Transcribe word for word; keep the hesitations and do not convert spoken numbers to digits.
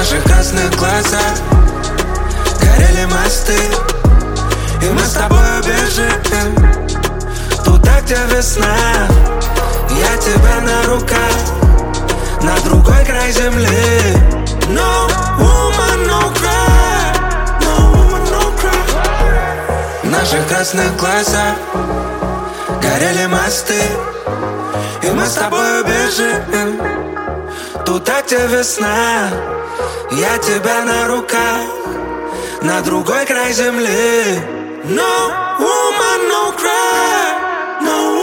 наших красных глазах горели мосты, и мы с тобой бежим туда, где весна. Я тебя на руках, на другой край земли. No woman, no cry, no woman, no cry. В наших красных глазах горели мосты, и мы с тобой бежим туда, где весна. Я тебя на руках, на другой край земли. No woman, no cry, no